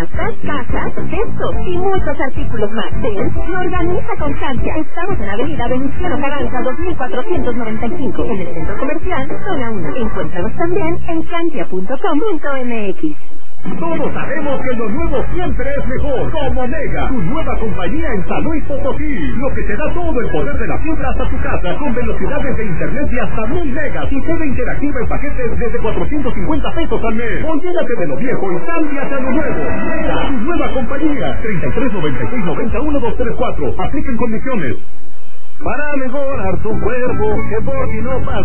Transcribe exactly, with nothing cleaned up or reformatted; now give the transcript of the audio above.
canastas, cajas, cestos y muchos artículos más. Ven y organiza con Francia. Estamos en Avenida Venustiano Carranza dos mil cuatrocientos noventa y cinco, en el Centro Comercial Zona uno. Encuéntralos también en francia punto com punto m x. Todos sabemos que lo nuevo siempre es mejor. Como Mega, tu nueva compañía en San Luis Potosí. Lo que te da todo el poder de la fibra hasta tu casa, con velocidades de internet de hasta mil megas y TV interactiva en paquetes desde cuatrocientos cincuenta pesos al mes. Olvídate de lo viejo y cámbiate a lo nuevo. Mega, tu nueva compañía. treinta y tres noventa y seis noventa uno dos tres cuatro. Apliquen condiciones. Para mejorar tu cuerpo, que por ti no pasa.